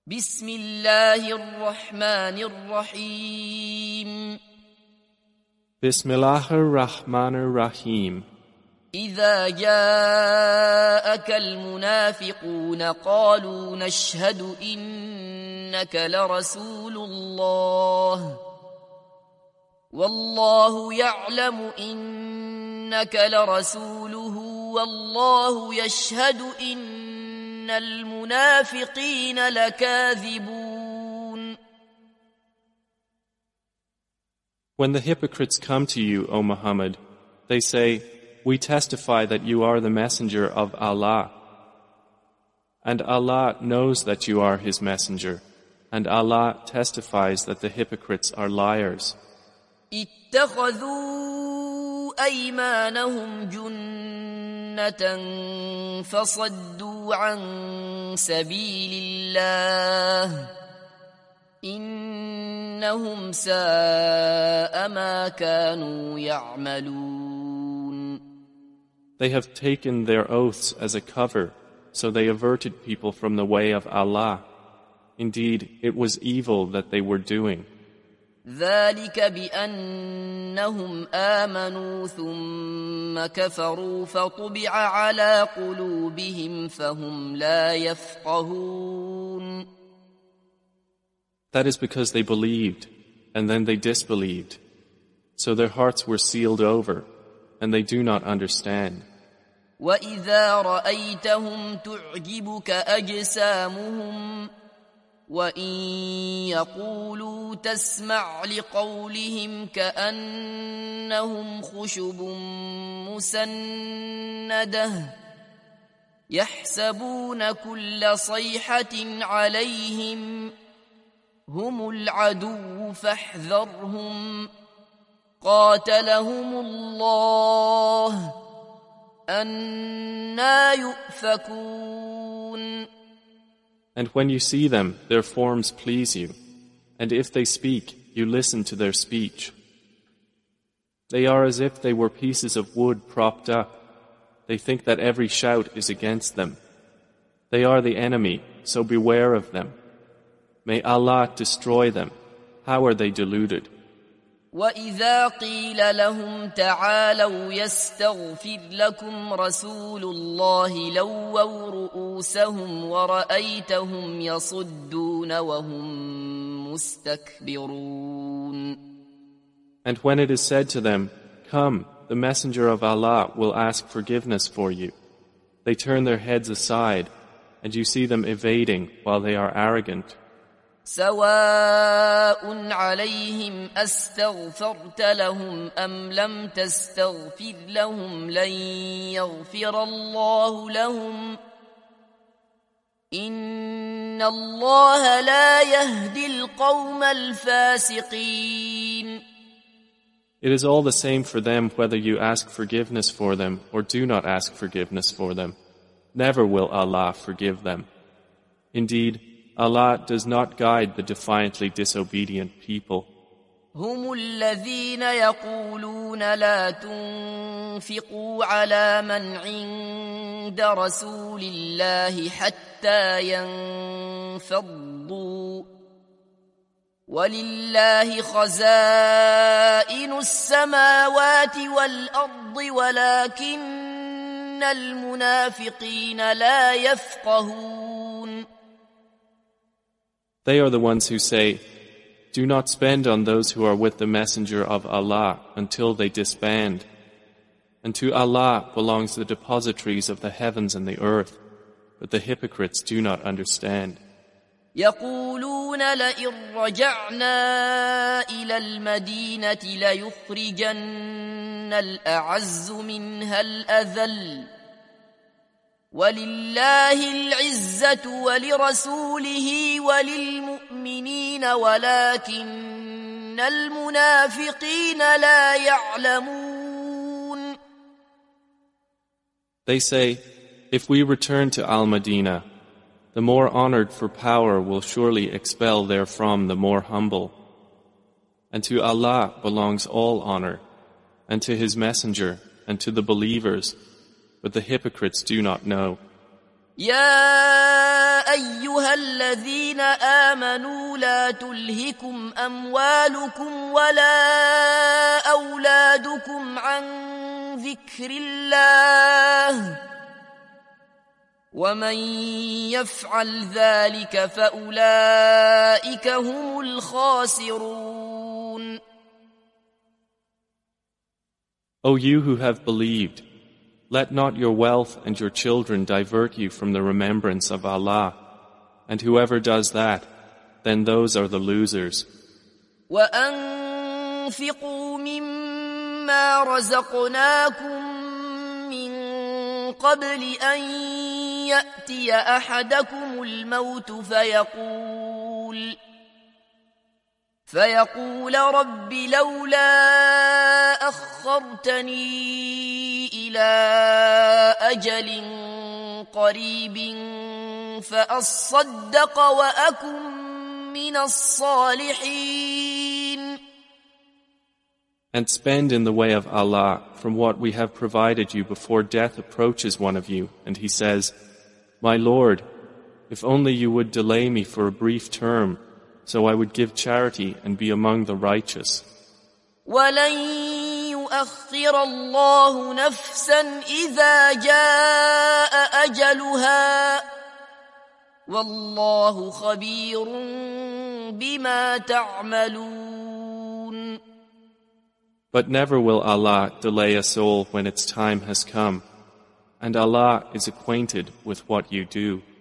بسم الله الرحمن الرحيم Bismillah ar-Rahman ar-Rahim. إذا جاءك المنافقون قالوا نشهد إنك لرسول الله والله يعلم إنك لرسوله والله يشهد إن المنافقين لكاذبون. When the hypocrites come to you, O Muhammad, they say, "We testify that you are the messenger of Allah." And Allah knows that you are His messenger, and Allah testifies that the hypocrites are liars. اتخذوا أيمانهم جنة فصدوا عن سبيل الله إنهم ساء ما كانوا يعملون. They have taken their oaths as a cover, so they averted people from the way of Allah. Indeed, it was evil that they were doing. ذلك بأنهم آمنوا ثم كفروا فطبع على قلوبهم فهم لا يفقهون. That is because they believed, and then they disbelieved. So their hearts were sealed over, and they do not understand. وإذا رأيتهم تعجبك أجسامهم وإن يقولوا تسمع لقولهم كأنهم خشب مسندة يحسبون كل صيحة عليهم هم العدو فاحذرهم قاتلهم الله أنى يؤفكون. And when you see them, their forms please you, and if they speak, you listen to their speech. They are as if they were pieces of wood propped up. They think that every shout is against them. They are the enemy, so beware of them. May Allah destroy them. How are they deluded? وَإِذَا قِيلَ لَهُمْ تَعَالَوْا يَسْتَغْفِرْ لَكُمْ رَسُولُ اللَّهِ لَوَّوْا رُؤُوسَهُمْ وَرَأَيْتَهُمْ يَصُدُّونَ وَهُمْ مُسْتَكْبِرُونَ. And when it is said to them, "Come, the Messenger of Allah will ask forgiveness for you," they turn their heads aside, and you see them evading while they are arrogant. سواء عليهم أستغفرت لهم أم لم تستغفر لهم لن يغفر الله لهم إن الله لا يهدي القوم الفاسقين. It is all the same for them whether you ask forgiveness for them or do not ask forgiveness for them. Never will Allah forgive them. Indeed, Allah does not guide the defiantly disobedient people. هم الذين يقولون لا تنفقوا على من عند رسول الله حتى ينفضوا ولله خزائن السماوات والأرض ولكن المنافقين لا يفقهون. They are the ones who say, "Do not spend on those who are with the Messenger of Allah until they disband. And to Allah belongs the depositories of the heavens and the earth, but the hypocrites do not understand." يقولون لئن رجعنا إلى المدينة ليخرجن الأعز منها الأذل ولله العزة ولرسوله وللمؤمنين ولكن المنافقين لا يعلمون. They say, "If we return to Al-Madinah, the more honored for power will surely expel therefrom the more humble. And to Allah belongs all honor, and to His Messenger, and to the believers, but the hypocrites do not know. يا أيها الذين آمنوا لا تلهكم أموالكم ولا أولادكم عن ذكر الله ومن يفعل ذلك فأولئك هم الخاسرون. O you who have believed, let not your wealth and your children divert you from the remembrance of Allah, and whoever does that, then those are the losers. وأنفقوا مما رزقناكم من قبل أن يأتي أحدكم الموت فيقول رب لولا أخرتني إلى أجل قريب فأصدق وأكن من الصالحين. And spend in the way of Allah from what we have provided you before death approaches one of you, and he says, My Lord, if only you would delay me for a brief term, so I would give charity and be among the righteous. وَلَن يُؤَخِّرَ اللَّهُ نَفْسًا إِذَا جَاءَ أَجَلُهَا وَاللَّهُ خَبِيرٌ بِمَا تَعْمَلُونَ. But never will Allah delay a soul when its time has come, and Allah is acquainted with what you do.